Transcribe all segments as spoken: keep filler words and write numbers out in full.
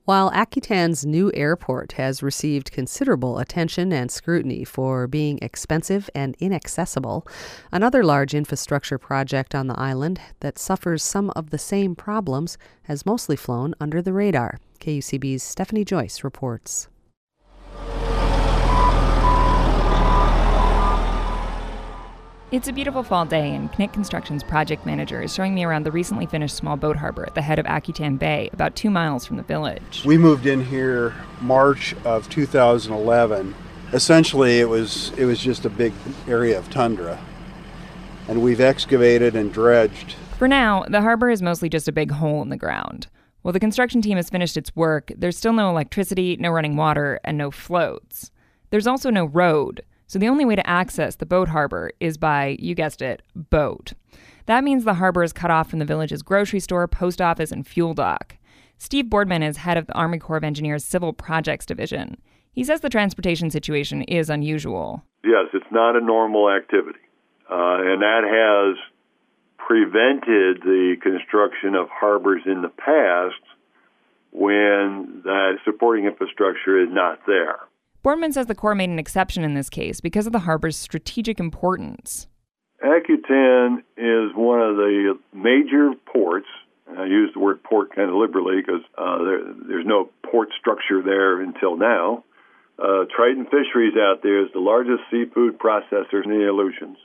While Akutan's new airport has received considerable attention and scrutiny for being expensive and inaccessible, another large infrastructure project on the island that suffers some of the same problems has mostly flown under the radar. K U C B's Stephanie Joyce reports. It's a beautiful fall day, and Knick Construction's project manager is showing me around the recently finished small boat harbor at the head of Akutan Bay, about two miles from the village. We moved in here March of two thousand eleven. Essentially, it was it was just a big area of tundra, and we've excavated and dredged. For now, the harbor is mostly just a big hole in the ground. While the construction team has finished its work, there's still no electricity, no running water, and no floats. There's also no road. So the only way to access the boat harbor is by, you guessed it, boat. That means the harbor is cut off from the village's grocery store, post office, and fuel dock. Steve Boardman is head of the Army Corps of Engineers Civil Projects Division. He says the transportation situation is unusual. Yes, it's not a normal activity. Uh, and that has prevented the construction of harbors in the past when that supporting infrastructure is not there. Boardman says the Corps made an exception in this case because of the harbor's strategic importance. Akutan is one of the major ports. I use the word port kind of liberally because uh, there, there's no port structure there until now. Uh, Triton Fisheries out there is the largest seafood processor in the Aleutians.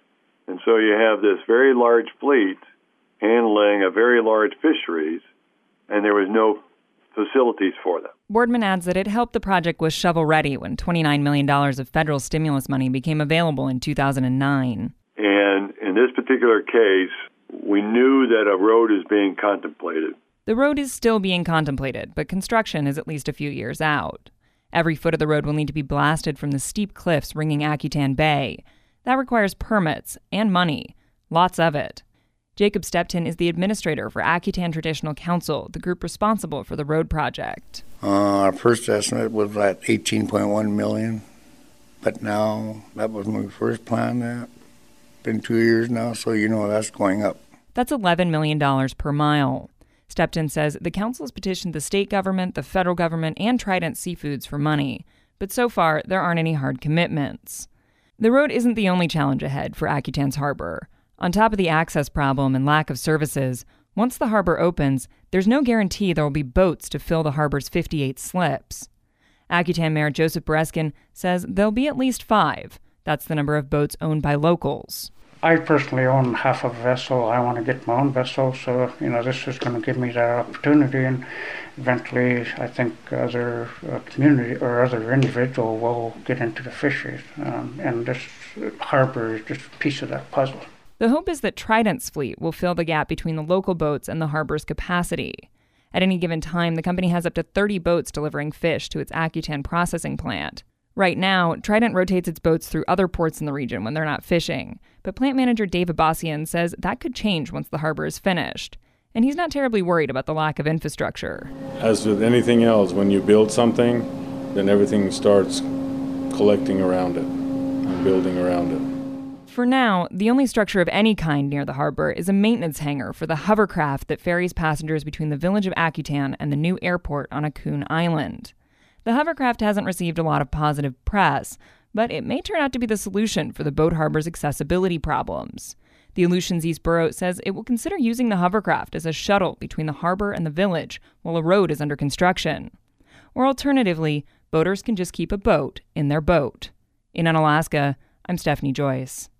And so you have this very large fleet handling a very large fisheries, and there was no facilities for them. Boardman adds that it helped the project was shovel-ready when twenty-nine million dollars of federal stimulus money became available in two thousand nine. And in this particular case, we knew that a road is being contemplated. The road is still being contemplated, but construction is at least a few years out. Every foot of the road will need to be blasted from the steep cliffs ringing Akutan Bay. That requires permits and money, lots of it. Jacob Stepton is the administrator for Akutan Traditional Council, the group responsible for the road project. Uh, our first estimate was at eighteen point one million dollars, but now that was when we first planned that. Been two years now, so you know that's going up. That's eleven million dollars per mile. Stepton says the council has petitioned the state government, the federal government, and Trident Seafoods for money, but so far there aren't any hard commitments. The road isn't the only challenge ahead for Akutan's harbor. On top of the access problem and lack of services, once the harbor opens, there's no guarantee there will be boats to fill the harbor's fifty-eight slips. Akutan Mayor Joseph Bereskin says there'll be at least five. That's the number of boats owned by locals. I personally own half of a vessel. I want to get my own vessel, so you know this is going to give me that opportunity, and eventually I think other uh, community or other individual will get into the fisheries, um, and this harbor is just a piece of that puzzle. The hope is that Trident's fleet will fill the gap between the local boats and the harbor's capacity. At any given time, the company has up to thirty boats delivering fish to its Akutan processing plant. Right now, Trident rotates its boats through other ports in the region when they're not fishing, but plant manager Dave Abbasian says that could change once the harbor is finished. And he's not terribly worried about the lack of infrastructure. As with anything else, when you build something, then everything starts collecting around it and building around it. For now, the only structure of any kind near the harbor is a maintenance hangar for the hovercraft that ferries passengers between the village of Akutan and the new airport on Akun Island. The hovercraft hasn't received a lot of positive press, but it may turn out to be the solution for the boat harbor's accessibility problems. The Aleutians East Borough says it will consider using the hovercraft as a shuttle between the harbor and the village while a road is under construction. Or alternatively, boaters can just keep a boat in their boat. In Unalaska, I'm Stephanie Joyce.